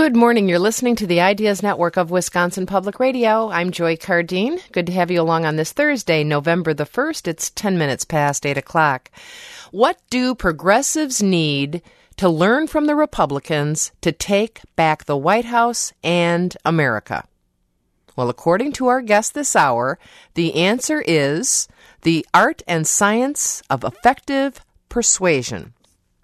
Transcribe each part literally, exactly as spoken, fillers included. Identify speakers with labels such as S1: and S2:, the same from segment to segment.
S1: Good morning. You're listening to the Ideas Network of Wisconsin Public Radio. I'm Joy Cardine. Good to have you along on this Thursday, November the first. It's ten minutes past eight o'clock. What do progressives need to learn from the Republicans to take back the White House and America? Well, according to our guest this hour, the answer is the art and science of effective persuasion.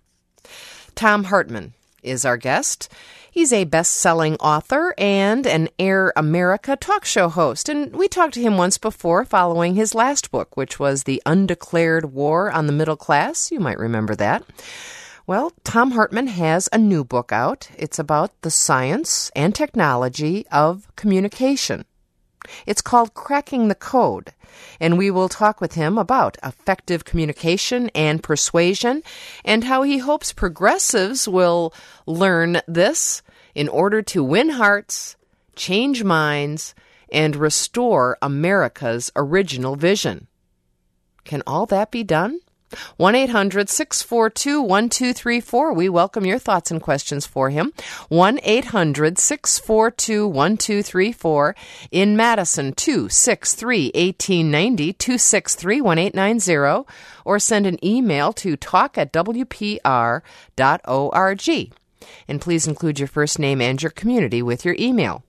S1: Thom Hartmann is our guest. He's a best-selling author and an Air America talk show host, and we talked to him once before following his last book, which was The Undeclared War on the Middle Class. You might remember that. Well, Thom Hartmann has a new book out. It's about the science and technology of communication. It's called Cracking the Code, and we will talk with him about effective communication and persuasion and how he hopes progressives will learn this in order to win hearts, change minds, and restore America's original vision. Can all that be done? one eight hundred six four two one two three four. We welcome your thoughts and questions for him. one eight hundred six four two one two three four. In Madison, two six three one eight nine zero, two six three one eight nine zero, or send an email to talk at w p r dot org. And please include your first name and your community with your email.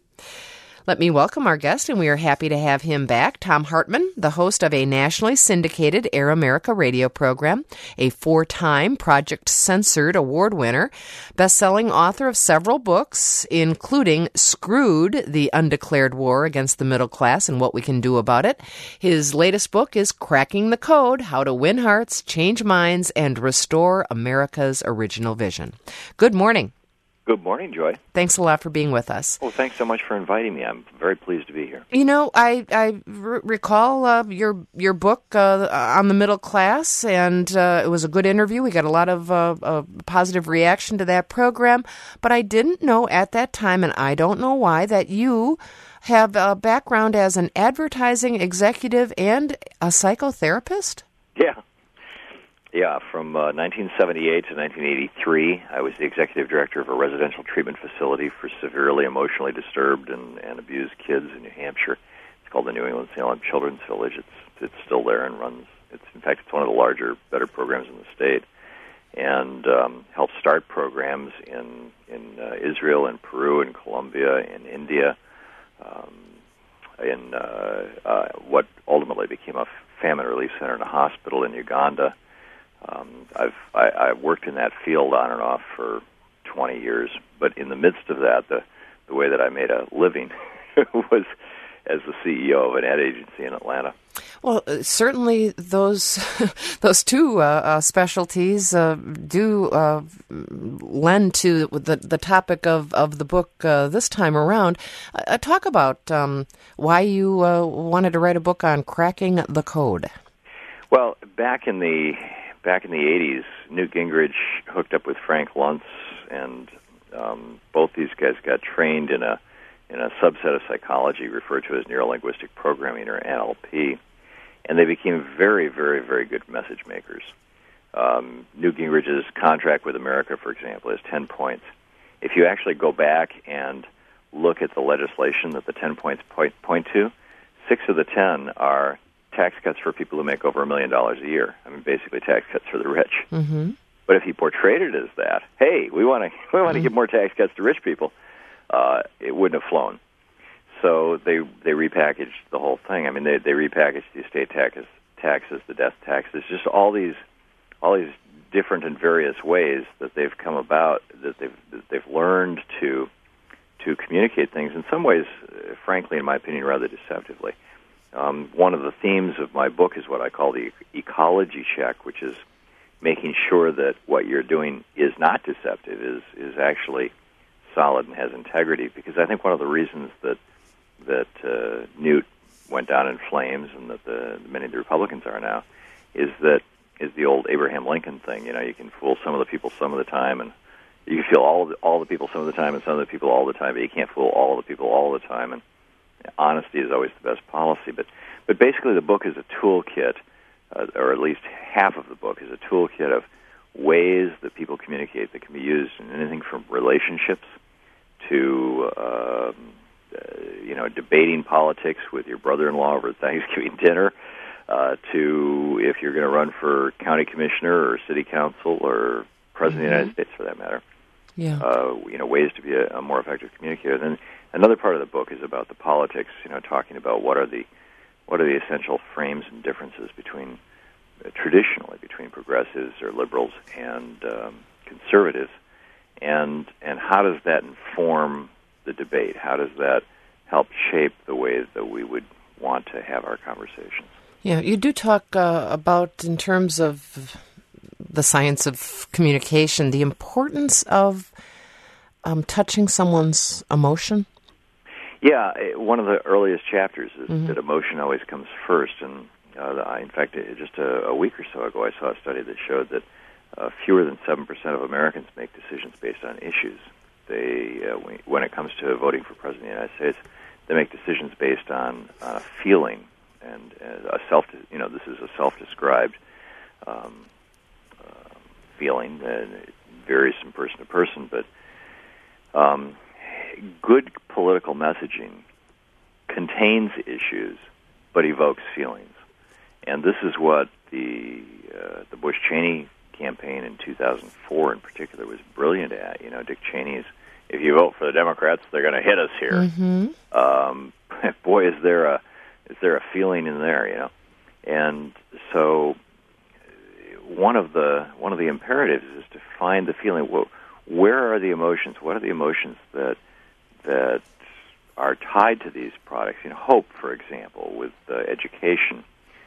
S1: Let me welcome our guest, and we are happy to have him back. Thom Hartmann, the host of a nationally syndicated Air America radio program, a four-time Project Censored award winner, best-selling author of several books, including Screwed, The Undeclared War Against the Middle Class and What We Can Do About It. His latest book is Cracking the Code, How to Win Hearts, Change Minds, and Restore America's Original Vision. Good morning.
S2: Good morning, Joy.
S1: Thanks a lot for being with us.
S2: Well, thanks so much for inviting me. I'm very pleased to be here.
S1: You know, I I r- recall uh, your your book uh, on the middle class, and uh, it was a good interview. We got a lot of uh, uh, positive reaction to that program, but I didn't know at that time, and I don't know why, that you have a background as an advertising executive and a psychotherapist?
S2: Yeah. Yeah, from uh, nineteen seventy-eight to nineteen eighty-three, I was the executive director of a residential treatment facility for severely emotionally disturbed and, and abused kids in New Hampshire. It's called the New England Salem Children's Village. It's it's still there and runs. It's in fact it's one of the larger, better programs in the state, and um, helped start programs in in uh, Israel and Peru and Colombia and India, um, in uh, uh, what ultimately became a famine relief center and a hospital in Uganda. Um, I've I, I worked in that field on and off for twenty years, but in the midst of that, the the way that I made a living was as the C E O of an ad agency in Atlanta.
S1: Well, uh, certainly those those two uh, uh, specialties uh, do uh, lend to the the topic of, of the book uh, this time around. Uh, talk about um, why you uh, wanted to write a book on cracking the code.
S2: Well, back in the Back in the eighties, Newt Gingrich hooked up with Frank Luntz, and um, both these guys got trained in a in a subset of psychology referred to as neurolinguistic programming, or N L P, and they became very, very, very good message makers. Um, Newt Gingrich's contract with America, for example, is ten points. If you actually go back and look at the legislation that the ten points point, point to, six of the ten are tax cuts for people who make over a million dollars a year. I mean, basically tax cuts for the rich.
S1: Mm-hmm.
S2: But if he portrayed it as that, hey, we want to we want to mm-hmm. give more tax cuts to rich people, uh, it wouldn't have flown. So they they repackaged the whole thing. I mean, they they repackaged the estate taxes, taxes, the death taxes, just all these all these different and various ways that they've come about, that they've that they've learned to to communicate things. In some ways, uh, frankly, in my opinion, rather deceptively. Um, one of the themes of my book is what I call the ecology check, which is making sure that what you're doing is not deceptive, is is actually solid and has integrity. Because I think one of the reasons that that uh, Newt went down in flames, and that the many of the Republicans are now, is that is the old Abraham Lincoln thing. You know, you can fool some of the people some of the time, and you can fool all of the, all the people some of the time, and some of the people all the time, but you can't fool all the people all the time. And honesty is always the best policy. But but basically, the book is a toolkit, uh, or at least half of the book is a toolkit of ways that people communicate that can be used in anything from relationships to um, uh, you know debating politics with your brother-in-law over Thanksgiving dinner, uh, to if you're going to run for county commissioner or city council or president mm-hmm. of the United States, for that matter.
S1: Yeah.
S2: Uh, you know, ways to be a, a more effective communicator. Then another part of the book is about the politics. You know, talking about what are the what are the essential frames and differences between uh, traditionally between progressives or liberals and um, conservatives, and and how does that inform the debate? How does that help shape the way that we would want to have our conversations?
S1: Yeah, you do talk uh, about, in terms of the science of communication, the importance of um, touching someone's emotion.
S2: Yeah, one of the earliest chapters is
S1: mm-hmm.
S2: that emotion always comes first. And uh, I, in fact, just a, a week or so ago, I saw a study that showed that uh, fewer than seven percent of Americans make decisions based on issues. They, uh, when it comes to voting for president of the United States, they make decisions based on uh, feeling and uh, a self. You know, this is a self-described um, uh, feeling, and it varies from person to person. But um, good political messaging contains issues, but evokes feelings, and this is what the uh, the Bush-Cheney campaign in two thousand four, in particular, was brilliant at. You know, Dick Cheney's, if you vote for the Democrats, they're going to hit us here.
S1: Mm-hmm.
S2: Um, boy, is there a is there a feeling in there, you know? And so, one of the one of the imperatives is to find the feeling. Well, where are the emotions? What are the emotions that that are tied to these products? You know, hope, for example, with uh, education,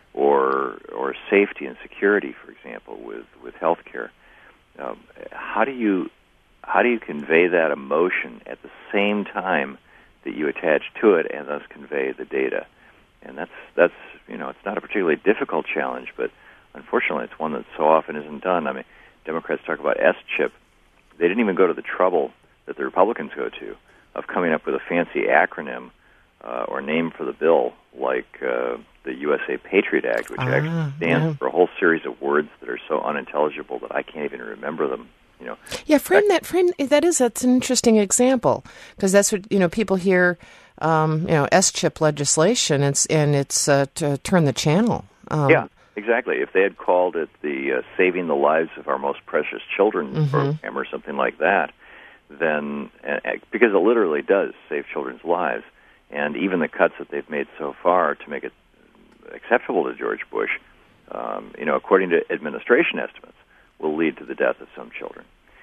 S2: or or safety and security, for example, with with healthcare. Um, how do you how do you convey that emotion at the same time that you attach to it, and thus convey the data? And that's that's you know it's not a particularly difficult challenge, but unfortunately, it's one that so often isn't done. I mean, Democrats talk about S chip. They didn't even go to the trouble that the Republicans go to of coming up with a fancy acronym uh, or name for the bill, like uh, the U S A Patriot Act, which
S1: ah,
S2: actually stands
S1: yeah.
S2: for a whole series of words that are so unintelligible that I can't even remember them. You know.
S1: Yeah, frame that. Frame that is that's an interesting example, because that's what you know people hear. Um, you know, S chip legislation. It's and it's uh, to turn the channel. Um,
S2: yeah. Exactly. If they had called it the uh, Saving the Lives of Our Most Precious Children
S1: mm-hmm.
S2: program or something like that, then, uh, because it literally does save children's lives, and even the cuts that they've made so far to make it acceptable to George Bush, um, you know, according to administration estimates, will lead to the death of some children.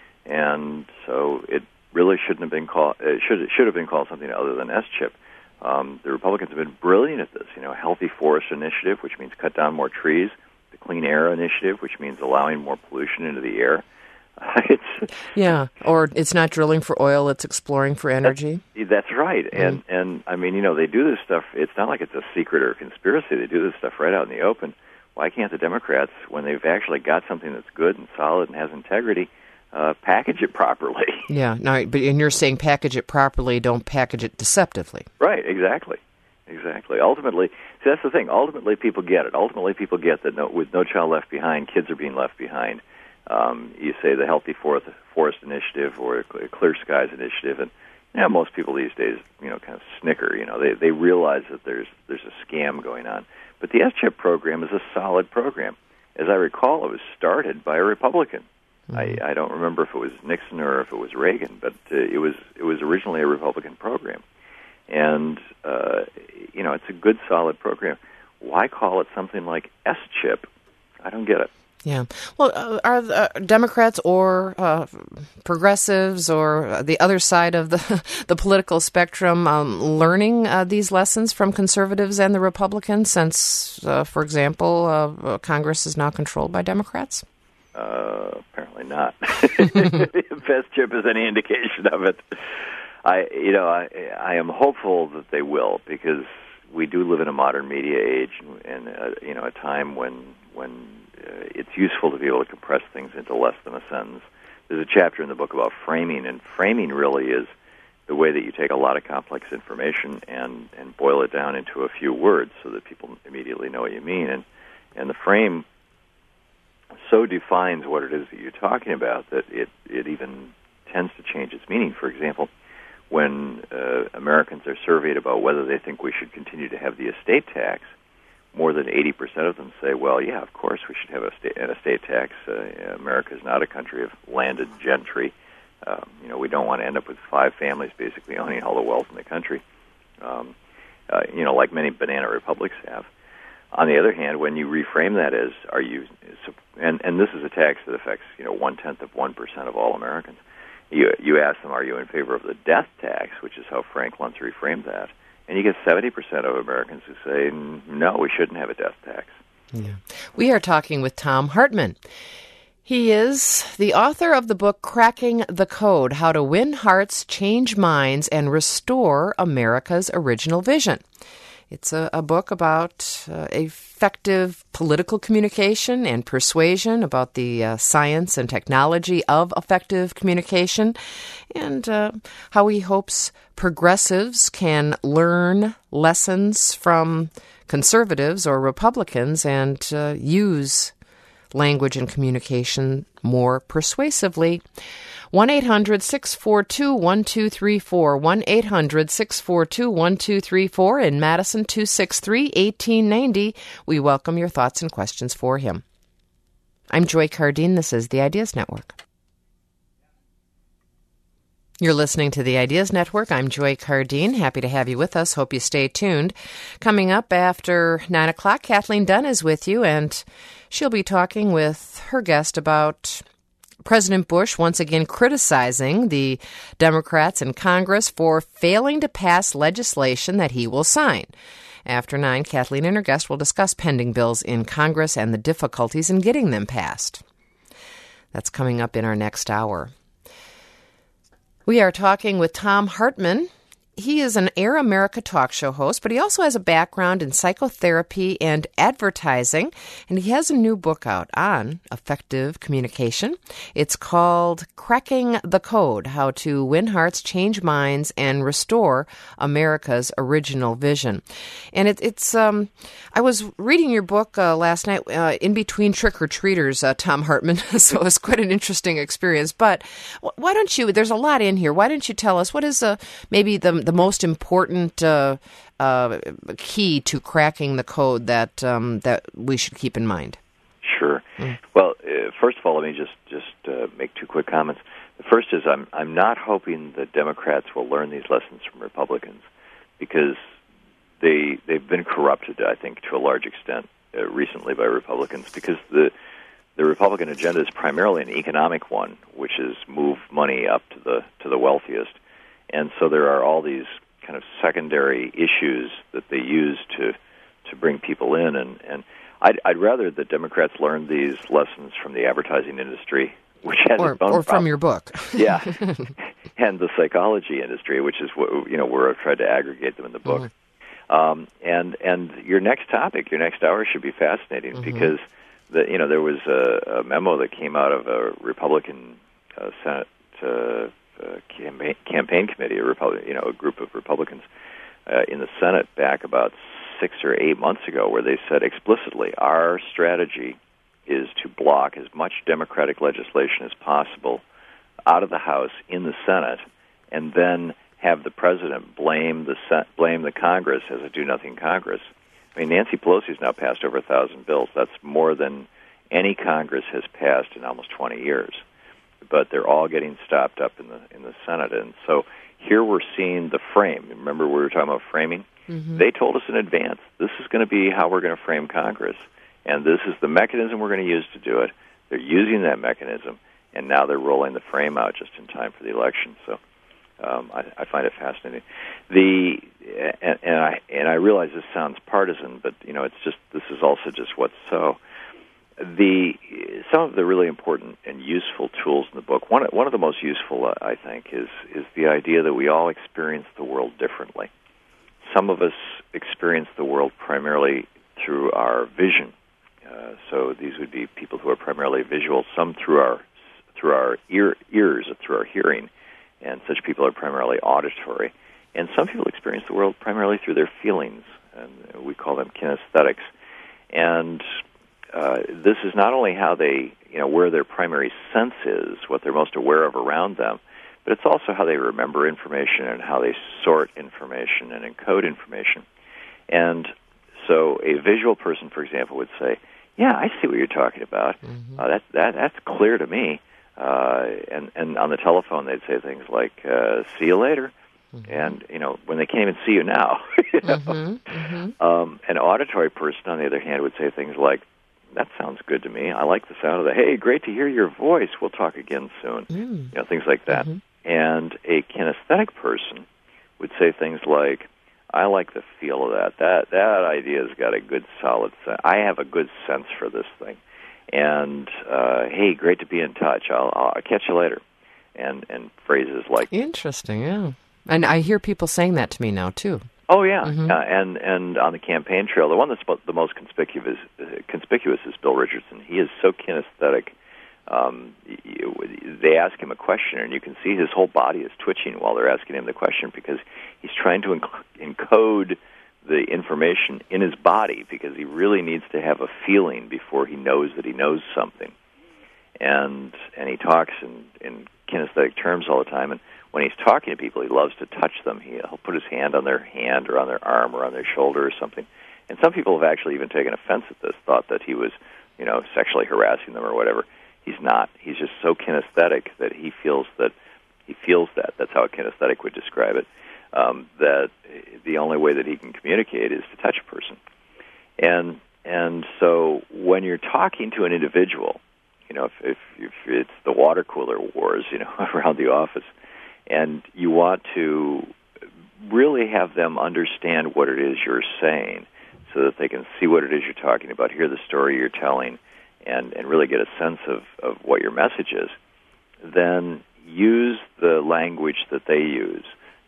S2: And so it really shouldn't have been called, it should, it should have been called something other than S chip. Um, the Republicans have been brilliant at this. You know, Healthy Forest Initiative, which means cut down more trees. The Clean Air Initiative, which means allowing more pollution into the air. Uh, it's
S1: yeah, or it's not drilling for oil; it's exploring for energy.
S2: That's, that's right. Mm-hmm. And and I mean, you know, they do this stuff. It's not like it's a secret or a conspiracy. They do this stuff right out in the open. Why can't the Democrats, when they've actually got something that's good and solid and has integrity, uh, package it properly?
S1: Yeah, no, but and you're saying package it properly, don't package it deceptively.
S2: Right, exactly. Exactly. Ultimately, see, that's the thing. Ultimately, people get it. Ultimately, people get that no, with No Child Left Behind, kids are being left behind. Um, you say the Healthy Forest, Forest Initiative or Clear Skies Initiative, and you know, most people these days, you know, kind of snicker. You know, they they realize that there's there's a scam going on. But the S chip program is a solid program. As I recall, it was started by a Republican. I, I don't remember if it was Nixon or if it was Reagan, but uh, it was it was originally a Republican program, and uh, you know it's a good, solid program. Why call it something like S chip? I don't get it.
S1: Yeah. Well, uh, are the uh, Democrats or uh, progressives or the other side of the the political spectrum um, learning uh, these lessons from conservatives and the Republicans? Since, uh, for example, uh, Congress is now controlled by Democrats.
S2: Uh, apparently not. If S chip is any indication of it, I, you know, I, I am hopeful that they will, because we do live in a modern media age, and uh, you know, a time when when uh, it's useful to be able to compress things into less than a sentence. There's a chapter in the book about framing, and framing really is the way that you take a lot of complex information and and boil it down into a few words so that people immediately know what you mean, and and the frame so defines what it is that you're talking about that it, it even tends to change its meaning. For example, when uh, Americans are surveyed about whether they think we should continue to have the estate tax, more than eighty percent of them say, well, yeah, of course we should have a state, an estate tax. Uh, America is not a country of landed gentry. Um, you know, we don't want to end up with five families basically owning all the wealth in the country, um, uh, you know, like many banana republics have. On the other hand, when you reframe that as, are you, and, and this is a tax that affects, you know, one-tenth of one percent of all Americans, you, you ask them, are you in favor of the death tax, which is how Frank Luntz reframed that, and you get seventy percent of Americans who say, no, we shouldn't have a death tax.
S1: Yeah. We are talking with Thom Hartmann. He is the author of the book Cracking the Code, How to Win Hearts, Change Minds, and Restore America's Original Vision. It's a, a book about uh, effective political communication and persuasion, about the uh, science and technology of effective communication, and uh, how he hopes progressives can learn lessons from conservatives or Republicans and uh, use language and communication more persuasively. one eight hundred six four two one two three four, one eight hundred six four two one two three four, in Madison two six three, one eight nine zero. We welcome your thoughts and questions for him. I'm Joy Cardine. This is the Ideas Network. You're listening to the Ideas Network. I'm Joy Cardine. Happy to have you with us. Hope you stay tuned. Coming up after nine o'clock, Kathleen Dunn is with you, and she'll be talking with her guest about President Bush once again criticizing the Democrats in Congress for failing to pass legislation that he will sign. After nine, Kathleen and her guest will discuss pending bills in Congress and the difficulties in getting them passed. That's coming up in our next hour. We are talking with Thom Hartmann. He is an Air America talk show host, but he also has a background in psychotherapy and advertising, and he has a new book out on effective communication. It's called Cracking the Code, How to Win Hearts, Change Minds, and Restore America's Original Vision. And it, it's, um, I was reading your book uh, last night uh, in between trick-or-treaters, uh, Thom Hartmann, so it was quite an interesting experience. But why don't you, there's a lot in here, why don't you tell us, what is uh, maybe the the most important uh, uh, key to cracking the code that um, that we should keep in mind?
S2: Sure. Mm. Well, uh, first of all, let me just just uh, make two quick comments. The first is I'm I'm not hoping that Democrats will learn these lessons from Republicans, because they they've been corrupted, I think, to a large extent uh, recently by Republicans, because the the Republican agenda is primarily an economic one, which is move money up to the to the wealthiest. And so there are all these kind of secondary issues that they use to to bring people in. And, and I'd, I'd rather the Democrats learn these lessons from the advertising industry, which has
S1: or,
S2: its own
S1: or from
S2: problem.
S1: your book.
S2: Yeah, and the psychology industry, which is what, you know, where I've tried to aggregate them in the book. Mm-hmm. Um, and and your next topic, your next hour should be fascinating, mm-hmm. because the you know there was a, a memo that came out of a Republican uh, Senate Uh, Uh, campaign, campaign committee, a Republic, you know, a group of Republicans uh, in the Senate back about six or eight months ago, where they said explicitly, our strategy is to block as much Democratic legislation as possible out of the House in the Senate, and then have the president blame the Sen- blame the Congress as a do-nothing Congress. I mean, Nancy Pelosi has now passed over a thousand bills. That's more than any Congress has passed in almost twenty years. But they're all getting stopped up in the in the Senate. And so here we're seeing the frame. Remember we were talking about framing? Mm-hmm. They told us in advance, this is going to be how we're going to frame Congress, and this is the mechanism we're going to use to do it. They're using that mechanism, and now they're rolling the frame out just in time for the election. So um, I, I find it fascinating. The and, and I and I realize this sounds partisan, but you know it's just this is also just what's so. The some of the really important and useful tools in the book. One one of the most useful, uh, I think, is is the idea that we all experience the world differently. Some of us experience the world primarily through our vision. Uh, so these would be people who are primarily visual. Some through our through our ear, ears, or through our hearing, and such people are primarily auditory. And some people experience the world primarily through their feelings, and we call them kinesthetics. And Uh, this is not only how they, you know, where their primary sense is, what they're most aware of around them, but it's also how they remember information and how they sort information and encode information. And so a visual person, for example, would say, yeah, I see what you're talking about. Mm-hmm. Uh, that, that, that's clear to me. Uh, and, and on the telephone, they'd say things like, uh, see you later. Mm-hmm. And, you know, when they can't even see you now. you know? Mm-hmm. Mm-hmm. Um, an auditory person, on the other hand, would say things like, that sounds good to me. I like the sound of that. Hey, great to hear your voice. We'll talk again soon. Mm. You know, things like that. Mm-hmm. And a kinesthetic person would say things like, I like the feel of that. That that idea's got a good, solid sense. I have a good sense for this thing. And, uh, hey, great to be in touch. I'll, I'll catch you later. And, and phrases like...
S1: Interesting, yeah. And I hear people saying that to me now, too.
S2: Oh yeah,
S1: mm-hmm.
S2: uh, and and on the campaign trail, the one that's the most conspicuous uh, conspicuous is Bill Richardson. He is so kinesthetic. Um, you, they ask him a question, and you can see his whole body is twitching while they're asking him the question because he's trying to enc- encode the information in his body because he really needs to have a feeling before he knows that he knows something. And and he talks in, in kinesthetic terms all the time. And when he's talking to people, he loves to touch them. He, he'll put his hand on their hand or on their arm or on their shoulder or something. And some people have actually even taken offense at this, thought that he was, you know, sexually harassing them or whatever. He's not. He's just so kinesthetic that he feels that he feels that. That's how a kinesthetic would describe it. Um, that the only way that he can communicate is to touch a person. And and so when you're talking to an individual, you know, if, if, if it's the water cooler wars, you know, around the office, and you want to really have them understand what it is you're saying so that they can see what it is you're talking about, hear the story you're telling, and, and really get a sense of, of what your message is, then use the language that they use.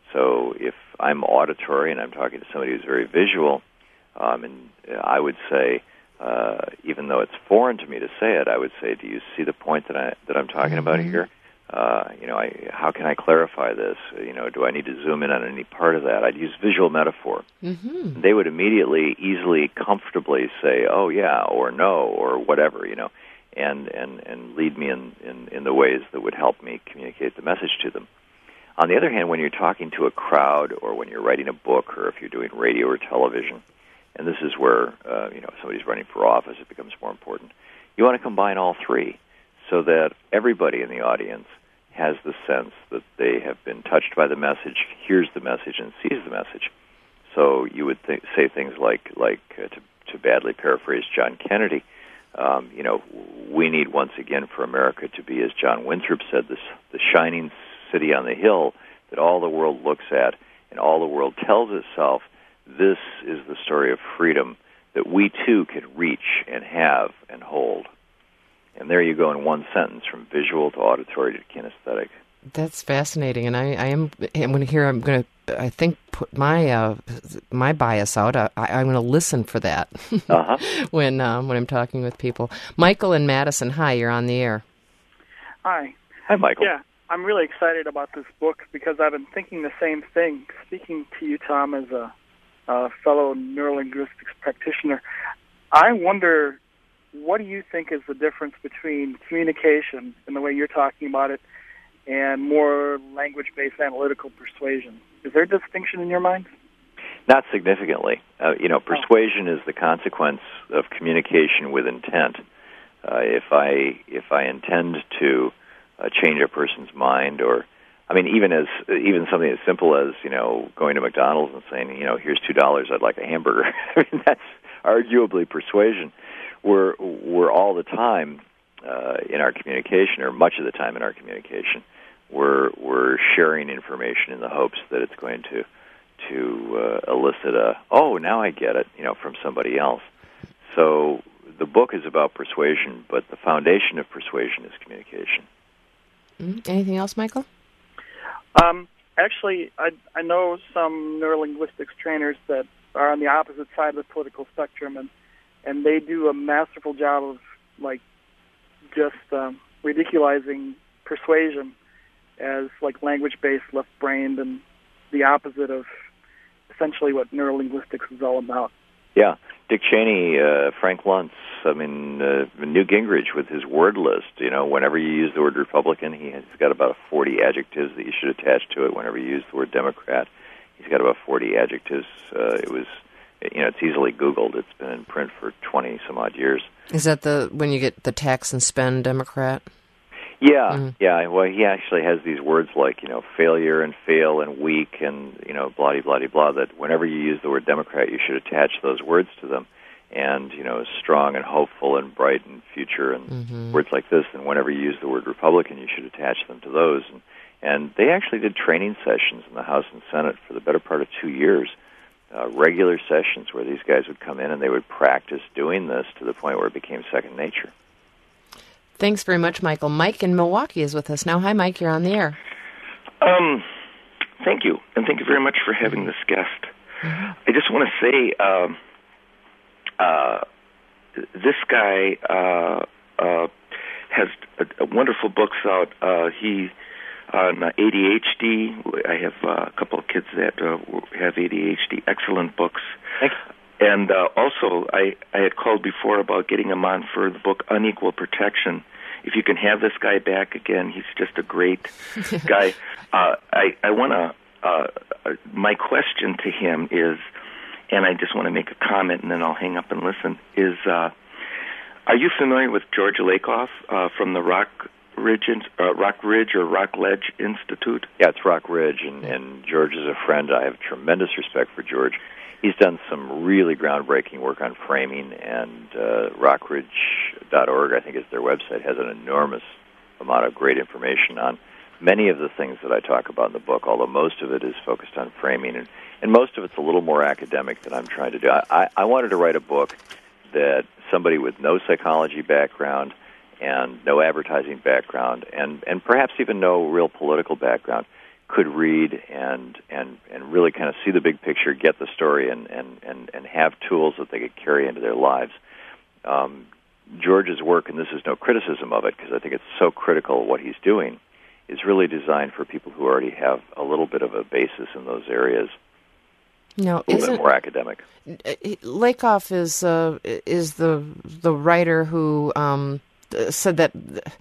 S2: So if I'm auditory and I'm talking to somebody who's very visual, um, and I would say, uh, even though it's foreign to me to say it, I would say, do you see the point that, I, that I'm talking mm-hmm. about here? Uh, you know, I, how can I clarify this? You know, do I need to zoom in on any part of that? I'd use visual metaphor. Mm-hmm. They would immediately, easily, comfortably say, oh, yeah, or no, or whatever, you know, and, and, and lead me in, in, in the ways that would help me communicate the message to them. On the other hand, when you're talking to a crowd or when you're writing a book or if you're doing radio or television, and this is where, uh, you know, somebody's running for office, it becomes more important, you want to combine all three so that everybody in the audience has the sense that they have been touched by the message, hears the message, and sees the message. So you would th- say things like, like uh, to, to badly paraphrase John Kennedy, um, you know, we need once again for America to be, as John Winthrop said, this the shining city on the hill that all the world looks at and all the world tells itself, this is the story of freedom that we too can reach and have and hold. And there you go in one sentence, from visual to auditory to kinesthetic.
S1: That's fascinating, and I, I am. I'm going to hear. I'm going to. I think put my uh, my bias out. I, I'm going to listen for that uh-huh. when um, when I'm talking with people. Michael and Madison, hi. You're on the air.
S3: Hi.
S2: Hi, Michael.
S3: Yeah, I'm really excited about this book because I've been thinking the same thing. Speaking to you, Tom, as a, a fellow neurolinguistics practitioner, I wonder, what do you think is the difference between communication and the way you're talking about it and more language-based analytical persuasion? Is there a distinction in your mind?
S2: Not significantly. Uh, you know, persuasion oh. is the consequence of communication with intent. Uh, if I if I intend to uh, change a person's mind, or I mean, even as even something as simple as, you know, going to McDonald's and saying, you know, here's two dollars, I'd like a hamburger. I mean, that's arguably persuasion. We're we're all the time uh, in our communication, or much of the time in our communication, we're we're sharing information in the hopes that it's going to to uh, elicit a, oh, now I get it, you know, from somebody else. So the book is about persuasion, but the foundation of persuasion is communication.
S1: Mm-hmm. Anything else, Michael?
S3: Um, actually, I I know some neurolinguistics trainers that are on the opposite side of the political spectrum, and and they do a masterful job of, like, just um, ridiculizing persuasion as, like, language-based, left-brained, and the opposite of essentially what neurolinguistics is all about.
S2: Yeah, Dick Cheney, uh, Frank Luntz, I mean, uh, Newt Gingrich with his word list. You know, whenever you use the word Republican, he has got about forty adjectives that you should attach to it. Whenever you use the word Democrat, he's got about forty adjectives. Uh, it was, you know, it's easily Googled. It's been in print for twenty some odd years.
S1: Is that the when you get the tax and spend Democrat?
S2: Yeah,
S1: mm-hmm.
S2: yeah. Well, he actually has these words like, you know, failure and fail and weak and, you know, blah, blah, blah, that whenever you use the word Democrat, you should attach those words to them. And, you know, strong and hopeful and bright and future and
S1: mm-hmm.
S2: words like this. And whenever you use the word Republican, you should attach them to those. And, and they actually did training sessions in the House and Senate for the better part of two years, uh, regular sessions where these guys would come in and they would practice doing this to the point where it became second nature.
S1: Thanks very much, Michael. Mike in Milwaukee is with us now. Hi, Mike. You're on the air.
S4: Um, thank you, and thank you very much for having this guest.
S1: Mm-hmm.
S4: I just want to say, uh, uh, this guy uh, uh, has a, a wonderful books out. Uh, he on A D H D. I have uh, a couple of kids that uh, have A D H D. Excellent books.
S2: Thanks.
S4: And uh, also, I, I had called before about getting him on for the book Unequal Protection. If you can have this guy back again, he's just a great guy. Uh, I, I want to, uh, my question to him is, and I just want to make a comment and then I'll hang up and listen, is uh, are you familiar with George Lakoff uh, from the Rock Ridge, uh, Rock Ridge or Rock Ledge Institute?
S2: Yeah, it's Rock Ridge, and, and George is a friend. I have tremendous respect for George. He's done some really groundbreaking work on framing, and uh, rock ridge dot org, I think is their website, has an enormous amount of great information on many of the things that I talk about in the book, although most of it is focused on framing, and, and most of it's a little more academic than I'm trying to do. I, I, I wanted to write a book that somebody with no psychology background and no advertising background and, and perhaps even no real political background could read and and and really kind of see the big picture, get the story, and and and, and have tools that they could carry into their lives. Um, George's work, and this is no criticism of it because I think it's so critical what he's doing, is really designed for people who already have a little bit of a basis in those areas.
S1: No,
S2: a little bit more academic.
S1: Lakoff is uh, is the the writer who um, said that.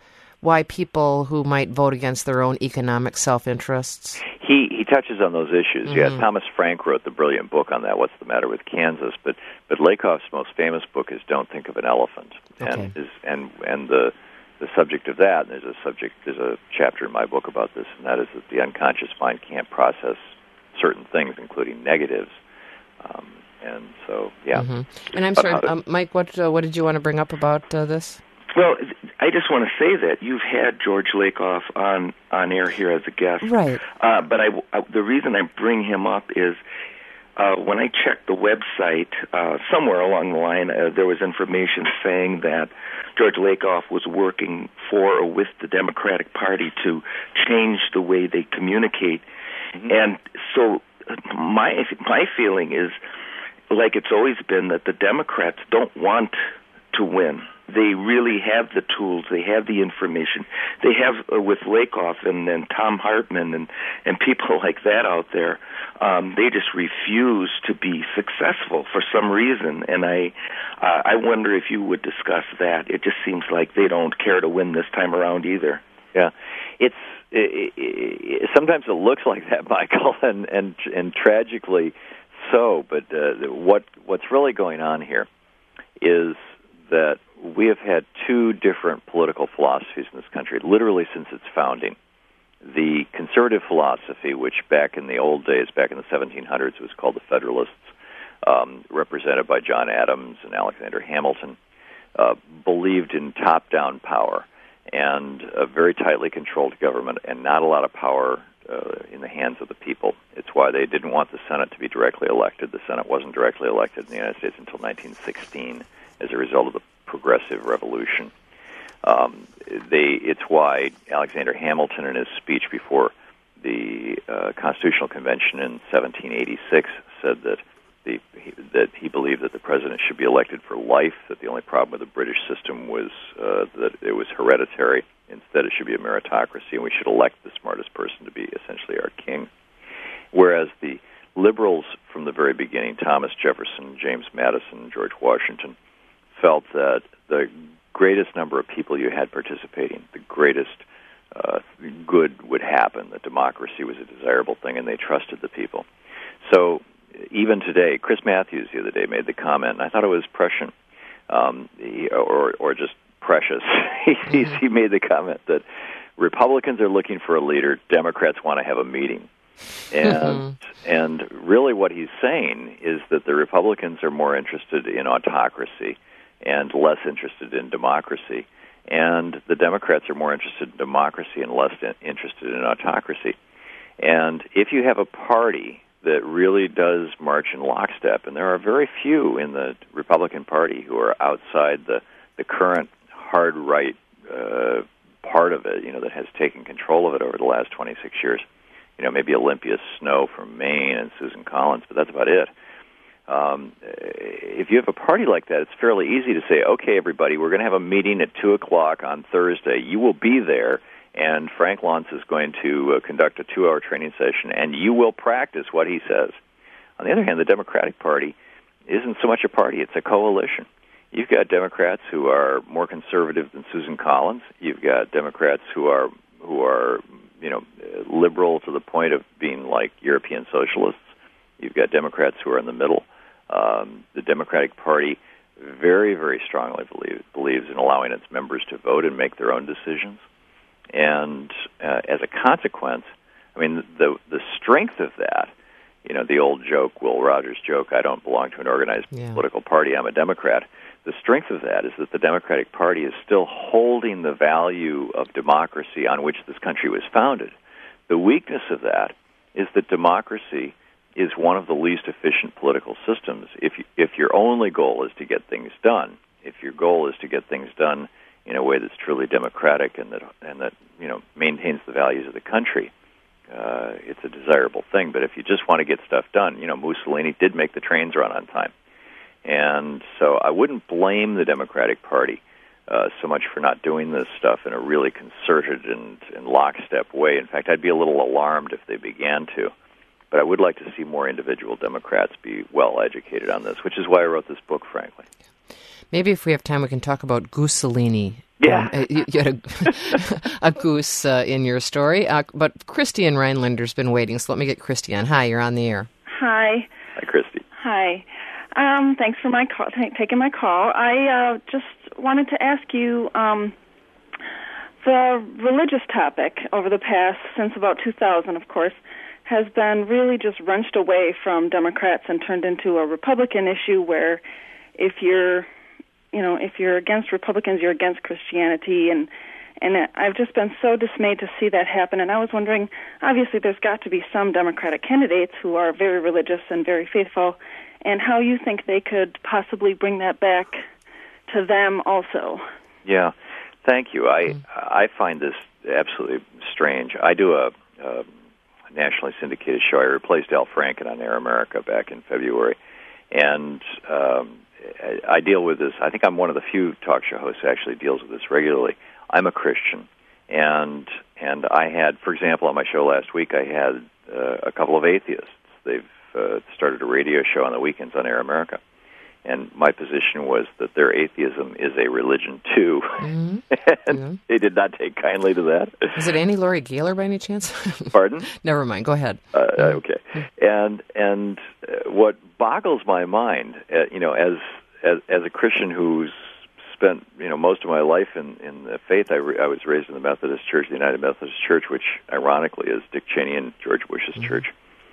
S1: Why people who might vote against their own economic self-interests?
S2: He he touches on those issues.
S1: Mm-hmm.
S2: Yeah, Thomas Frank wrote the brilliant book on that, What's the Matter with Kansas? But but Lakoff's most famous book is Don't Think of an Elephant,
S1: okay.
S2: and is and and the the subject of that. And there's a subject, there's a chapter in my book about this, and that is that the unconscious mind can't process certain things, including negatives. Um, and so, yeah.
S1: Mm-hmm. And I'm sorry, um, Mike. What uh, what did you want to bring up about uh, this?
S4: Well, I just want to say that you've had George Lakoff on, on air here as a guest.
S1: Right.
S4: Uh, but I, I, the reason I bring him up is uh, when I checked the website, uh, somewhere along the line, uh, there was information saying that George Lakoff was working for or with the Democratic Party to change the way they communicate. Mm-hmm. And so my my feeling is, like it's always been, that the Democrats don't want to win. They really have the tools. They have the information. They have, uh, with Lakoff and, and Tom Hartman and, and people like that out there, um, they just refuse to be successful for some reason. And I uh, I wonder if you would discuss that. It just seems like they don't care to win this time around either.
S2: Yeah. It's it, it, sometimes it looks like that, Michael, and, and, and tragically so. But uh, what what's really going on here is that we have had two different political philosophies in this country, literally since its founding. The conservative philosophy, which back in the old days, back in the seventeen hundreds, was called the Federalists, um, represented by John Adams and Alexander Hamilton, uh, believed in top-down power and a very tightly controlled government and not a lot of power uh, in the hands of the people. It's why they didn't want the Senate to be directly elected. The Senate wasn't directly elected in the United States until nineteen sixteen. As a result of the Progressive Revolution. Um, they, it's why Alexander Hamilton, in his speech before the uh, Constitutional Convention in seventeen eighty-six, said that the he, that he believed that the president should be elected for life, that the only problem with the British system was uh, that it was hereditary. Instead, it should be a meritocracy, and we should elect the smartest person to be essentially our king. Whereas the liberals from the very beginning, Thomas Jefferson, James Madison, George Washington, felt that the greatest number of people you had participating, the greatest uh, good would happen, that democracy was a desirable thing, and they trusted the people. So even today, Chris Matthews the other day made the comment, and I thought it was prescient, um, he, or, or just precious. he, mm-hmm. he made the comment that Republicans are looking for a leader, Democrats want to have a meeting. And and really what he's saying is that the Republicans are more interested in autocracy and less interested in democracy, and the Democrats are more interested in democracy and less in, interested in autocracy. And if you have a party that really does march in lockstep, and there are very few in the Republican Party who are outside the, the current hard right uh, part of it, you know, that has taken control of it over the last twenty-six years. You know, maybe Olympia Snow from Maine and Susan Collins, but that's about it. Um, if you have a party like that, it's fairly easy to say, okay, everybody, we're going to have a meeting at two o'clock on Thursday. You will be there, and Frank Luntz is going to uh, conduct a two-hour training session, and you will practice what he says. On the other hand, the Democratic Party isn't so much a party, it's a coalition. You've got Democrats who are more conservative than Susan Collins. You've got Democrats who are who are you know, liberal to the point of being like European socialists. You've got Democrats who are in the middle. Um, the Democratic Party very, very strongly believe, believes in allowing its members to vote and make their own decisions. And uh, as a consequence, I mean, the the strength of that, you know, the old joke, Will Rogers joke, I don't belong to an organized yeah. political party, I'm a Democrat. The strength of that is that the Democratic Party is still holding the value of democracy on which this country was founded. The weakness of that is that democracy is one of the least efficient political systems. If you, if your only goal is to get things done, if your goal is to get things done in a way that's truly democratic and that and that you know maintains the values of the country, uh, it's a desirable thing. But if you just want to get stuff done, you know, Mussolini did make the trains run on time. And so I wouldn't blame the Democratic Party uh, so much for not doing this stuff in a really concerted and, and lockstep way. In fact, I'd be a little alarmed if they began to. But I would like to see more individual Democrats be well educated on this, which is why I wrote this book, frankly.
S1: Maybe if we have time, we can talk about Gooselini.
S2: Yeah.
S1: Um, you, you had a, a goose uh, in your story. Uh, but Christian Rhinelander been waiting, so let me get Christy on. Hi, you're on the air.
S5: Hi.
S2: Hi, Christy.
S5: Hi. Um, thanks for my call, t- taking my call. I uh, just wanted to ask you, um, the religious topic over the past, since about two thousand, of course, has been really just wrenched away from Democrats and turned into a Republican issue where if you're, you know, if you're against Republicans, you're against Christianity, and and I've just been so dismayed to see that happen. And I was wondering, obviously there's got to be some Democratic candidates who are very religious and very faithful, and how you think they could possibly bring that back to them also.
S2: Yeah, thank you. I I find this absolutely strange. I do a, a nationally syndicated show. I replaced Al Franken on Air America back in February, and um, I, I deal with this. I think I'm one of the few talk show hosts who actually deals with this regularly. I'm a Christian, and and I had, for example, on my show last week, I had uh, a couple of atheists. They've uh, started a radio show on the weekends on Air America, and my position was that their atheism is a religion too, mm-hmm. and yeah. they did not take kindly to that.
S1: Is it Annie Laurie Gaylor by any chance?
S2: Pardon?
S1: Never mind. Go ahead.
S2: Uh, okay, and and uh, what boggles my mind, uh, you know, as as as a Christian who's spent, you know, most of my life in, in the faith. I, re- I was raised in the Methodist Church, the United Methodist Church, which ironically is Dick Cheney and George Bush's mm-hmm. church.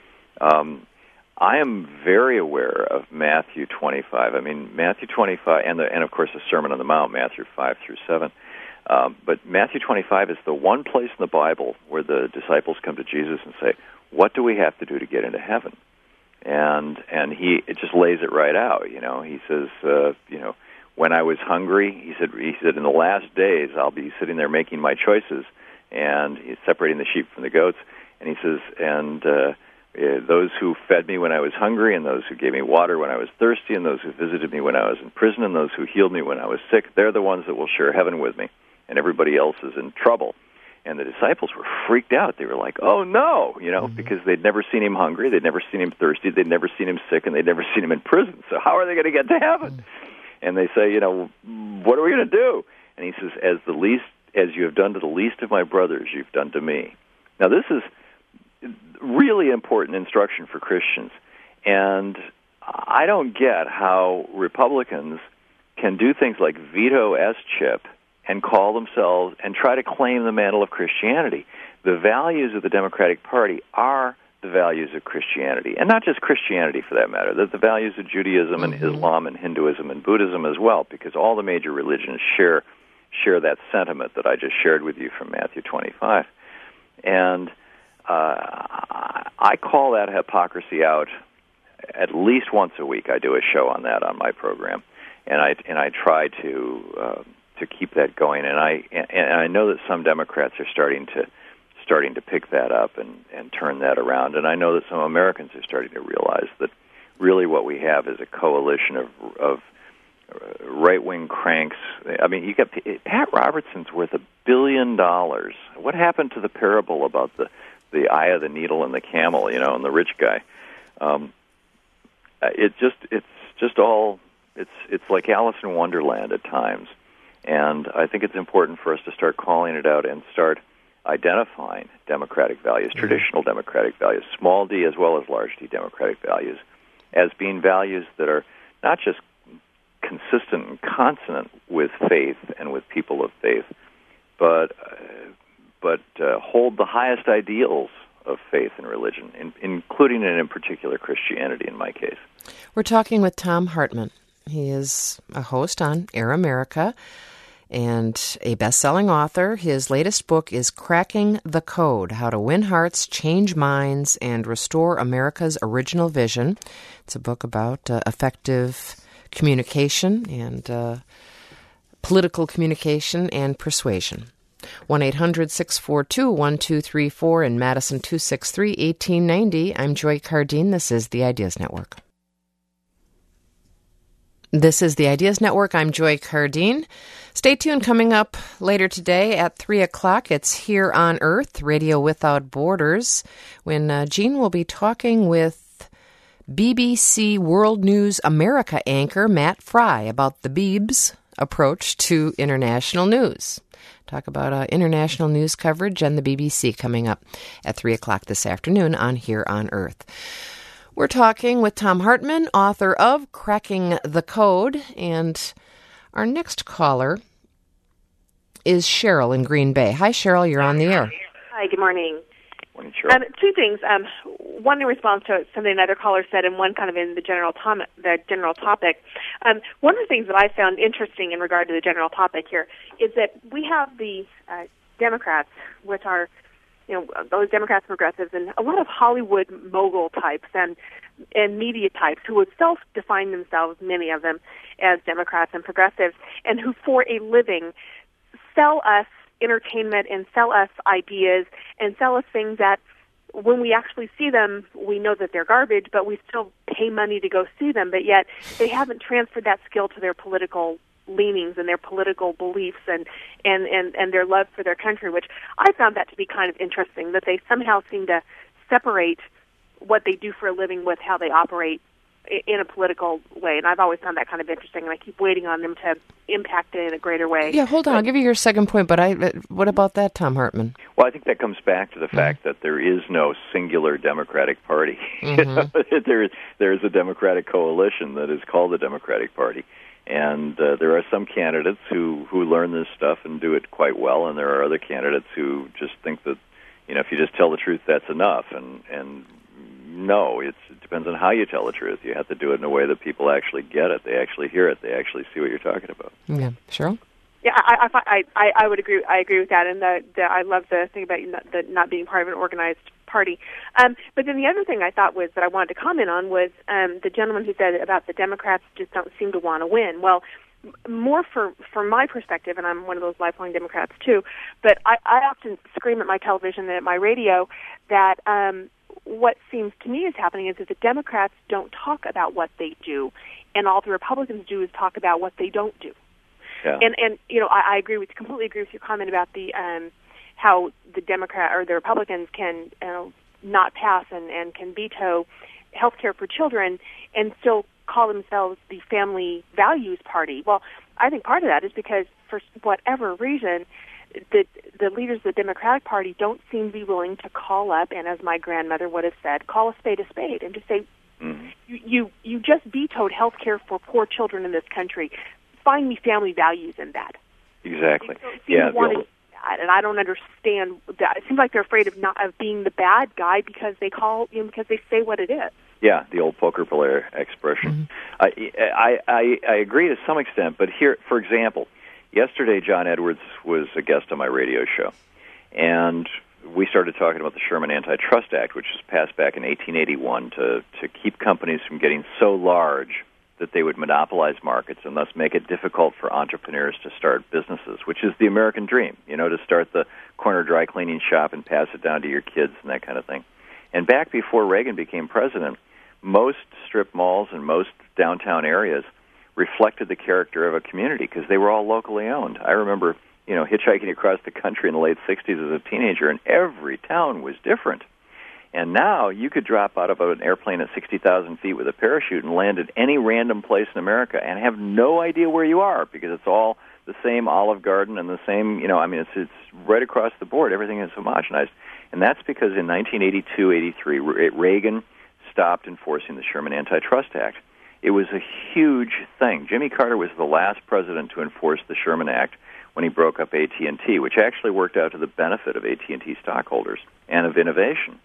S2: Um, I am very aware of Matthew twenty-five. I mean, Matthew twenty-five, and the, and of course the Sermon on the Mount, Matthew five through seven. Um, but Matthew twenty-five is the one place in the Bible where the disciples come to Jesus and say, "What do we have to do to get into heaven?" And and he it just lays it right out. You know, he says, uh, you know. When I was hungry, he said, he said, in the last days, I'll be sitting there making my choices, and he's separating the sheep from the goats. And he says, and uh, uh, those who fed me when I was hungry, and those who gave me water when I was thirsty, and those who visited me when I was in prison, and those who healed me when I was sick, they're the ones that will share heaven with me, and everybody else is in trouble. And the disciples were freaked out. They were like, oh, no, you know, mm-hmm. because they'd never seen him hungry, they'd never seen him thirsty, they'd never seen him sick, and they'd never seen him in prison. So how are they going to get to heaven? Mm-hmm. And they say, you know, what are we going to do? And he says, as the least, as you have done to the least of my brothers, you've done to me. Now, this is really important instruction for Christians. And I don't get how Republicans can do things like veto S-chip and call themselves and try to claim the mantle of Christianity. The values of the Democratic Party are the values of Christianity, and not just Christianity for that matter, the, the values of Judaism and mm-hmm. Islam and Hinduism and Buddhism as well, because all the major religions share share that sentiment that I just shared with you from Matthew twenty-five. And uh, I call that hypocrisy out at least once a week. I do a show on that on my program, and I and I try to uh, to keep that going. And I and I know that some Democrats are starting to starting to pick that up and, and turn that around. And I know that some Americans are starting to realize that really what we have is a coalition of of right-wing cranks. I mean, you got Pat Robertson's worth a billion dollars. What happened to the parable about the the eye of the needle and the camel, you know, and the rich guy? Um, it just it's just all it's it's like Alice in Wonderland at times. And I think it's important for us to start calling it out and start identifying democratic values, mm-hmm. traditional democratic values, small d as well as large d democratic values, as being values that are not just consistent and consonant with faith and with people of faith, but uh, but uh, hold the highest ideals of faith and religion, in, including and in particular Christianity in my case.
S1: We're talking with Thom Hartmann. He is a host on Air America and a best-selling author. His latest book is Cracking the Code, How to Win Hearts, Change Minds, and Restore America's Original Vision. It's a book about uh, effective communication and uh, political communication and persuasion. one eight hundred six four two one two three four in Madison, two six three one eight nine zero. I'm Joy Cardine. This is the Ideas Network. This is the Ideas Network. I'm Joy Cardine. Stay tuned. Coming up later today at three o'clock, it's Here on Earth, Radio Without Borders, when uh, Jean will be talking with B B C World News America anchor Matt Fry about the Beebs' approach to international news. Talk about uh, international news coverage and the B B C coming up at three o'clock this afternoon on Here on Earth. We're talking with Thom Hartmann, author of Cracking the Code, and our next caller is Cheryl in Green Bay. Hi, Cheryl. You're on the air.
S6: Hi, good morning.
S2: Morning, Cheryl.
S6: Um, two things. Um, one in response to something another caller said, and one kind of in the general tom- the general topic. Um, one of the things that I found interesting in regard to the general topic here is that we have the uh, Democrats, which are, you know, those Democrats, progressives, and a lot of Hollywood mogul types and and media types who would self-define themselves, many of them, as Democrats and progressives, and who, for a living, sell us entertainment and sell us ideas and sell us things that, when we actually see them, we know that they're garbage, but we still pay money to go see them, but yet they haven't transferred that skill to their political leanings and their political beliefs and, and, and, and their love for their country, which I found that to be kind of interesting, that they somehow seem to separate what they do for a living with how they operate in a political way. And I've always found that kind of interesting, and I keep waiting on them to impact it in a greater way.
S1: Yeah, hold on. But I'll give you your second point, but I. What about that, Thom Hartmann?
S2: Well, I think that comes back to the mm-hmm. fact that there is no singular Democratic Party. Mm-hmm. there is there is a Democratic coalition that is called the Democratic Party. And uh, there are some candidates who, who learn this stuff and do it quite well, and there are other candidates who just think that, you know, if you just tell the truth, that's enough. And, and no, it's, it depends on how you tell the truth. You have to do it in a way that people actually get it. They actually hear it. They actually see what you're talking about.
S1: Yeah. Cheryl?
S6: Yeah, I, I, I, I would agree. I agree with that, and the, the, I love the thing about not, the not being part of an organized party. Um, but then the other thing I thought was that I wanted to comment on was um, the gentleman who said about the Democrats just don't seem to want to win. Well, more for from my perspective, and I'm one of those lifelong Democrats too. But I, I often scream at my television and at my radio that um, what seems to me is happening is that the Democrats don't talk about what they do, and all the Republicans do is talk about what they don't do.
S2: Yeah.
S6: And and you know I, I agree with completely agree with your comment about the um, how the Democrat or the Republicans can uh, not pass and, and can veto health care for children and still call themselves the Family Values Party. Well, I think part of that is because for whatever reason, the the leaders of the Democratic Party don't seem to be willing to call up and, as my grandmother would have said, call a spade a spade and just say, mm-hmm. you, you you just vetoed health care for poor children in this country. Find me family values in that.
S2: Exactly.
S6: Yeah. Old... that, and I don't understand that. It seems like they're afraid of not of being the bad guy because they call you know, because they say what it is.
S2: Yeah, the old poker player expression. Mm-hmm. I, I I I agree to some extent, but here, for example, yesterday John Edwards was a guest on my radio show, and we started talking about the Sherman Antitrust Act, which was passed back in eighteen eighty-one to to keep companies from getting so large that they would monopolize markets and thus make it difficult for entrepreneurs to start businesses, which is the American dream, you know, to start the corner dry cleaning shop and pass it down to your kids and that kind of thing. And back before Reagan became president, most strip malls and most downtown areas reflected the character of a community because they were all locally owned. I remember, you know, hitchhiking across the country in the late sixties as a teenager, and every town was different. And now you could drop out of an airplane at sixty thousand feet with a parachute and land at any random place in America and have no idea where you are because it's all the same Olive Garden and the same, you know, I mean, it's it's right across the board. Everything is homogenized. And that's because in nineteen eighty-two eighty-three, Reagan stopped enforcing the Sherman Antitrust Act. It was a huge thing. Jimmy Carter was the last president to enforce the Sherman Act when he broke up A T and T, which actually worked out to the benefit of A T and T stockholders and of innovation.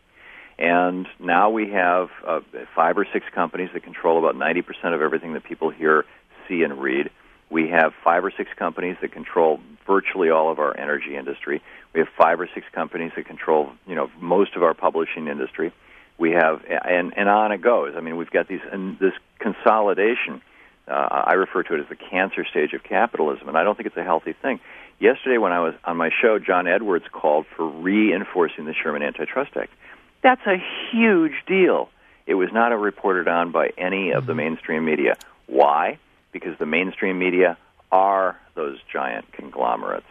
S2: And now we have uh, five or six companies that control about ninety percent of everything that people hear, see, and read. We have five or six companies that control virtually all of our energy industry. We have five or six companies that control, you know, most of our publishing industry. We have, and, and on it goes. I mean, we've got these and this consolidation. Uh, I refer to it as the cancer stage of capitalism, and I don't think it's a healthy thing. Yesterday when I was on my show, John Edwards called for reinforcing the Sherman Antitrust Act. That's a huge deal. It was not reported on by any of the mainstream media. Why? Because the mainstream media are those giant conglomerates.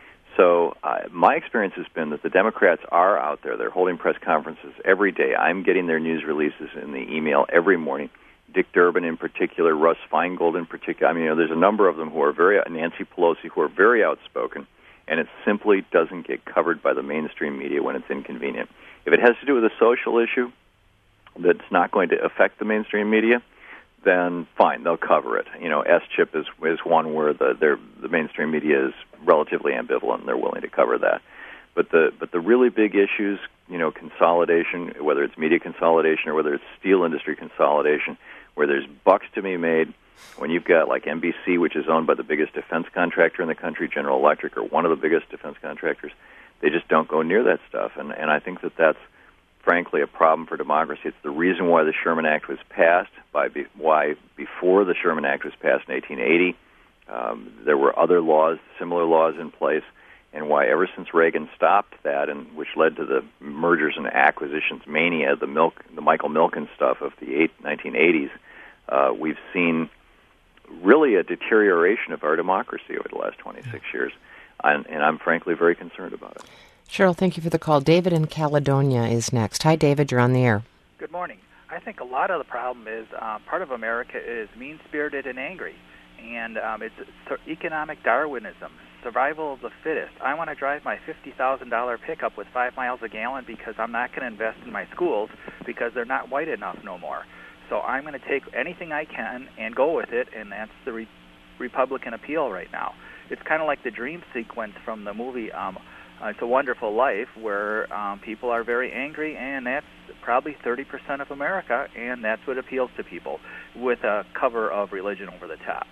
S2: So uh, my experience has been that the Democrats are out there. They're holding press conferences every day. I'm getting their news releases in the email every morning. Dick Durbin in particular, Russ Feingold in particular. I mean, you know, there's a number of them who are very, Nancy Pelosi, who are very outspoken, and it simply doesn't get covered by the mainstream media when it's inconvenient. If it has to do with a social issue that's not going to affect the mainstream media, then fine, they'll cover it. You know, S-chip is is one where the the mainstream media is relatively ambivalent, and they're willing to cover that. But the but the really big issues, you know, consolidation, whether it's media consolidation or whether it's steel industry consolidation, where there's bucks to be made, when you've got like N B C, which is owned by the biggest defense contractor in the country, General Electric, or one of the biggest defense contractors, they just don't go near that stuff. And, and I think that that's, frankly, a problem for democracy. It's the reason why the Sherman Act was passed, by be, why before the Sherman Act was passed in eighteen eighty, um, there were other laws, similar laws in place, and why ever since Reagan stopped that, and which led to the mergers and acquisitions mania, the milk, the Michael Milken stuff of the eight, nineteen eighties, uh, we've seen really a deterioration of our democracy over the last twenty-six years, and, and I'm frankly very concerned about it.
S1: Cheryl, thank you for the call. David in Caledonia is next. Hi, David. You're on the air.
S7: Good morning. I think a lot of the problem is uh, part of America is mean-spirited and angry, and um, it's, it's economic Darwinism, survival of the fittest. I want to drive my fifty thousand dollars pickup with five miles a gallon because I'm not going to invest in my schools because they're not white enough no more. So I'm going to take anything I can and go with it, and that's the re- Republican appeal right now. It's kind of like the dream sequence from the movie um, uh, It's a Wonderful Life, where um, people are very angry, and that's probably thirty percent of America, and that's what appeals to people, with a cover of religion over the top.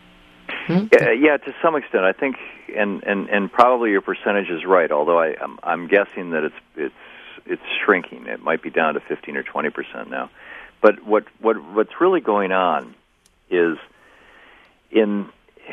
S2: Hmm? Yeah, yeah, to some extent, I think, and, and, and probably your percentage is right. Although I, I'm, I'm guessing that it's it's it's shrinking. It might be down to fifteen or twenty percent now. But what what what's really going on is in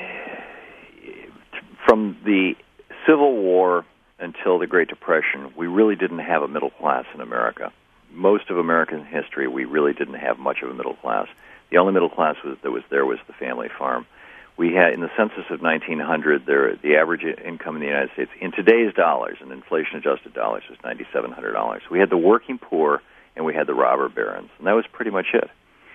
S2: from the Civil War until the Great Depression, we really didn't have a middle class in America. Most of American history, we really didn't have much of a middle class. The only middle class was, that was there was the family farm. we had in the census of nineteen hundred, there the average income in the United States in today's dollars and inflation-adjusted dollars was nine thousand seven hundred dollars. We had the working poor and we had the robber barons, and that was pretty much it.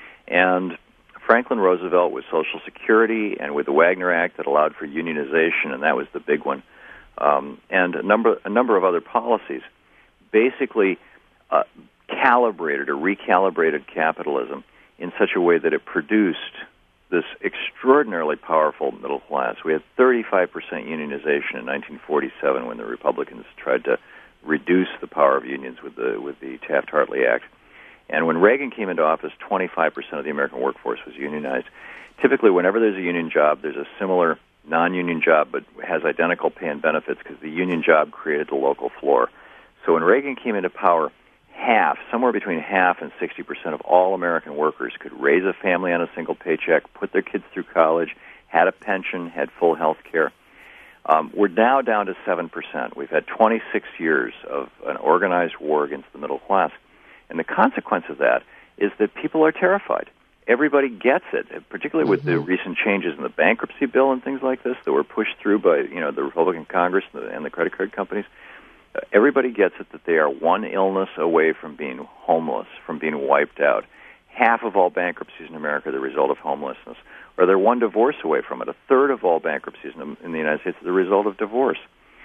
S2: And Franklin Roosevelt with Social Security and with the Wagner Act that allowed for unionization, and that was the big one, um, and a number a number of other policies, basically uh, calibrated or recalibrated capitalism in such a way that it produced this extraordinarily powerful middle class. We had thirty-five percent unionization in nineteen forty-seven when the Republicans tried to reduce the power of unions with the with the Taft-Hartley Act. And when Reagan came into office, twenty-five percent of the American workforce was unionized. Typically, whenever there's a union job, there's a similar non-union job but has identical pay and benefits because the union job created the local floor. So when Reagan came into power, half, somewhere between half and sixty percent of all American workers could raise a family on a single paycheck, put their kids through college, had a pension, had full health care. Um, we're now down to seven percent. We've had twenty-six years of an organized war against the middle class. And the consequence of that is that people are terrified. Everybody gets it, particularly with mm-hmm. the recent changes in the bankruptcy bill and things like this that were pushed through by, you know, the Republican Congress and the, and the credit card companies. Uh, everybody gets it that they are one illness away from being homeless, from being wiped out. Half of all bankruptcies in America are the result of homelessness. Or they're one divorce away from it. A third of all bankruptcies in the, in the United States are the result of divorce.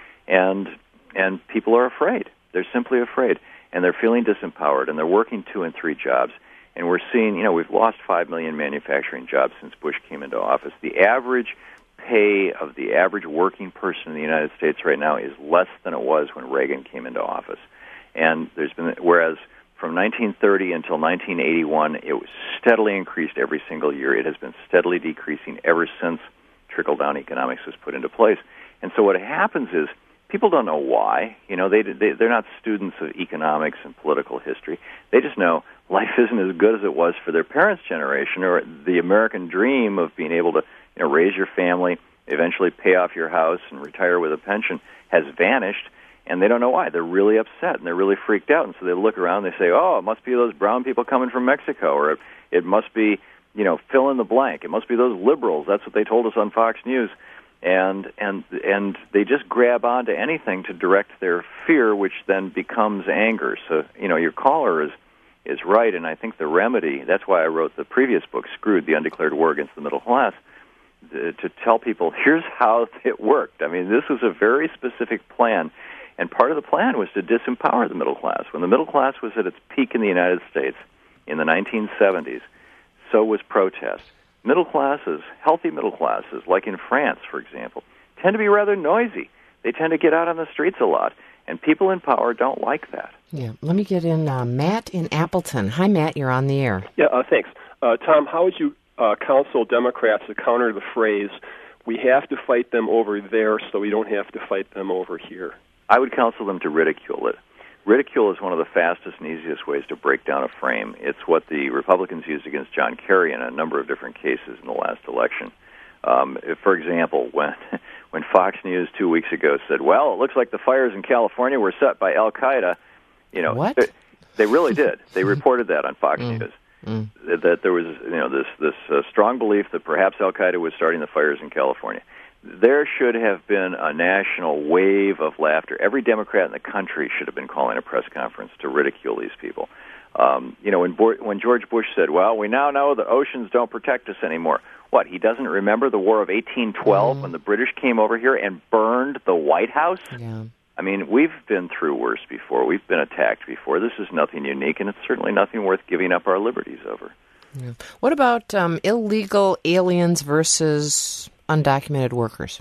S2: And and people are afraid. They're simply afraid. And they're feeling disempowered, and they're working two and three jobs. And we're seeing, you know, we've lost five million manufacturing jobs since Bush came into office. The average pay of the average working person in the United States right now is less than it was when Reagan came into office. And there's been, whereas from nineteen thirty until nineteen eighty-one, it was steadily increased every single year. It has been steadily decreasing ever since trickle-down economics was put into place. And so what happens is, people don't know why. You know, they, they, they're not students of economics and political history. They just know life isn't as good as it was for their parents' generation, or the American dream of being able to, you know, raise your family, eventually pay off your house, and retire with a pension has vanished, and they don't know why. They're really upset, and they're really freaked out, and so they look around and they say, oh, it must be those brown people coming from Mexico, or it, it must be, you know, fill in the blank. It must be those liberals. That's what they told us on Fox News. And and and they just grab onto anything to direct their fear, which then becomes anger. So, you know, your caller is is right, and I think the remedy, that's why I wrote the previous book, Screwed, The Undeclared War Against the Middle Class, to, to tell people, here's how it worked. I mean, this was a very specific plan, and part of the plan was to disempower the middle class. When the middle class was at its peak in the United States in the nineteen seventies, so was protest. Middle classes, healthy middle classes, like in France, for example, tend to be rather noisy. They tend to get out on the streets a lot, and people in power don't like that.
S1: Yeah, let me get in uh, Matt in Appleton. Hi, Matt, you're on the air.
S8: Yeah, uh, thanks. Uh, Tom, how would you uh, counsel Democrats to counter the phrase, we have to fight them over there so we don't have to fight them over here?
S2: I would counsel them to ridicule it. Ridicule is one of the fastest and easiest ways to break down a frame. It's what the Republicans used against John Kerry in a number of different cases in the last election. Um, if, for example, when when Fox News two weeks ago said, well, it looks like the fires in California were set by Al-Qaeda, you know,
S1: what?
S2: They, they really did. They reported that on Fox
S1: mm.
S2: News,
S1: mm.
S2: that, that there was, you know, this, this uh, strong belief that perhaps Al-Qaeda was starting the fires in California. There should have been a national wave of laughter. Every Democrat in the country should have been calling a press conference to ridicule these people. Um, you know, when, Bo- when George Bush said, well, we now know the oceans don't protect us anymore. What, he doesn't remember the War of eighteen twelve mm. when the British came over here and burned the White House?
S1: Yeah.
S2: I mean, we've been through worse before. We've been attacked before. This is nothing unique, and it's certainly nothing worth giving up our liberties over.
S1: Yeah. What about um, illegal aliens versus undocumented workers?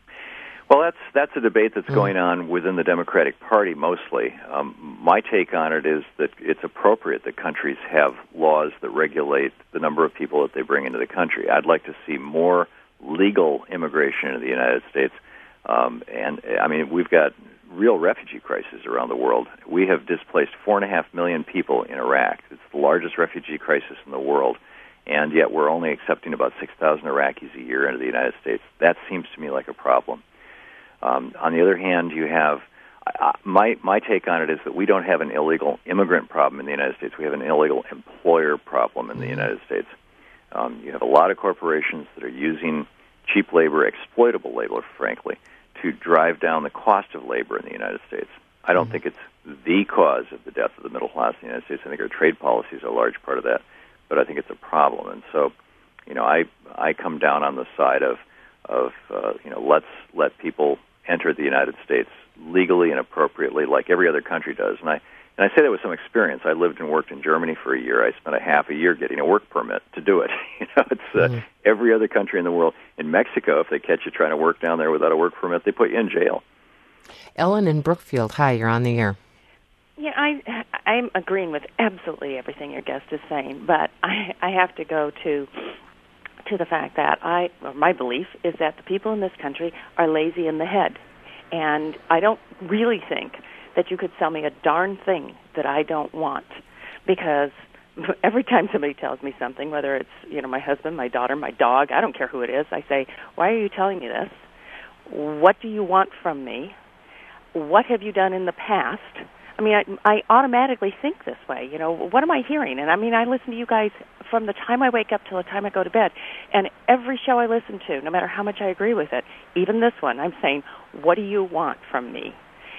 S2: Well, that's that's a debate that's mm. going on within the Democratic Party mostly. Um, my take on it is that it's appropriate that countries have laws that regulate the number of people that they bring into the country. I'd like to see more legal immigration into the United States. Um, and, I mean, we've got real refugee crises around the world. We have displaced four and a half million people in Iraq. It's the largest refugee crisis in the world. And yet we're only accepting about six thousand Iraqis a year into the United States. That seems to me like a problem. Um, on the other hand, you have, uh, my my take on it is that we don't have an illegal immigrant problem in the United States. We have an illegal employer problem in the United States. Um, you have a lot of corporations that are using cheap labor, exploitable labor, frankly, to drive down the cost of labor in the United States. I don't mm-hmm. think it's the cause of the death of the middle class in the United States. I think our trade policies are a large part of that, but I think it's a problem. And so, you know, I I come down on the side of of uh, you know, let's let people enter the United States legally and appropriately, like every other country does. And I and I say that with some experience. I lived and worked in Germany for a year. I spent a half a year getting a work permit to do it. You know, it's uh, mm-hmm. every other country in the world. In Mexico, if they catch you trying to work down there without a work permit, they put you in jail.
S1: Ellen in Brookfield, hi, you're on the air.
S9: Yeah, I, I'm agreeing with absolutely everything your guest is saying, but I, I have to go to to the fact that I, or my belief is that the people in this country are lazy in the head, and I don't really think that you could sell me a darn thing that I don't want, because every time somebody tells me something, whether it's, you know, my husband, my daughter, my dog, I don't care who it is, I say, why are you telling me this? What do you want from me? What have you done in the past? I mean, I, I automatically think this way. You know, what am I hearing? And I mean, I listen to you guys from the time I wake up till the time I go to bed. And every show I listen to, no matter how much I agree with it, even this one, I'm saying, what do you want from me?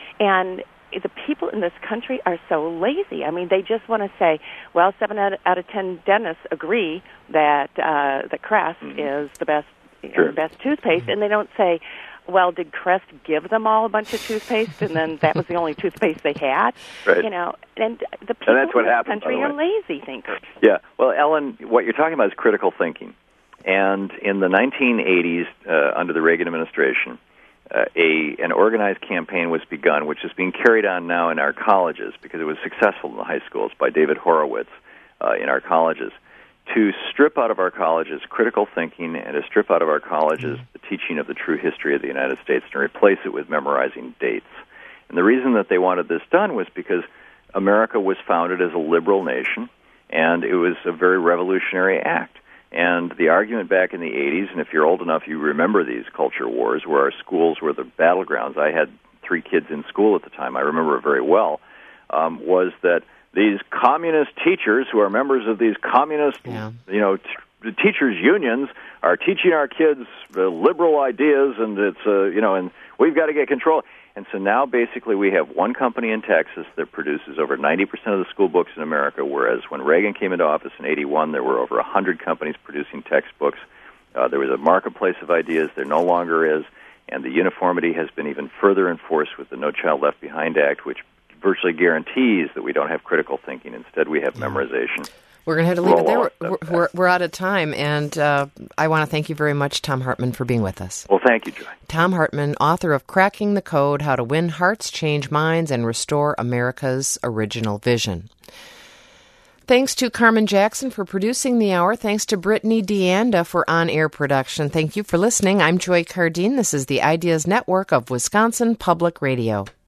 S9: And the people in this country are so lazy. I mean, they just want to say, well, seven out of, out of ten dentists agree that uh, that Crest mm-hmm. is the best, sure. the best toothpaste, mm-hmm. and they don't say, well, did Crest give them all a bunch of toothpaste, and then that was the only toothpaste they had?
S2: Right.
S9: You know, and the people
S2: and that's what
S9: in this
S2: happens,
S9: country are lazy thinkers.
S2: Yeah. Well, Ellen, what you're talking about is critical thinking. And in the nineteen eighties, uh, under the Reagan administration, uh, a an organized campaign was begun, which is being carried on now in our colleges because it was successful in the high schools by David Horowitz uh, in our colleges, to strip out of our colleges critical thinking and to strip out of our colleges the teaching of the true history of the United States and replace it with memorizing dates. And the reason that they wanted this done was because America was founded as a liberal nation, and it was a very revolutionary act. And the argument back in the eighties, and if you're old enough, you remember these culture wars where our schools were the battlegrounds. I had three kids in school at the time. I remember it very well, um, was that these communist teachers who are members of these communist, yeah. you know, t- teachers' unions are teaching our kids uh, liberal ideas, and it's, uh, you know, and we've got to get control. And so now basically we have one company in Texas that produces over ninety percent of the school books in America, whereas when Reagan came into office in eighty-one, there were over one hundred companies producing textbooks. Uh, there was a marketplace of ideas. There no longer is. And the uniformity has been even further enforced with the No Child Left Behind Act, which virtually guarantees that we don't have critical thinking. Instead, we have memorization.
S1: We're going to have to leave it there. We're, we're, we're out of time, and uh, I want to thank you very much, Thom Hartmann, for being with us.
S2: Well, thank you, Joy.
S1: Thom Hartmann, author of Cracking the Code, How to Win Hearts, Change Minds, and Restore America's Original Vision. Thanks to Carmen Jackson for producing the hour. Thanks to Brittany DeAnda for on-air production. Thank you for listening. I'm Joy Cardine. This is the Ideas Network of Wisconsin Public Radio.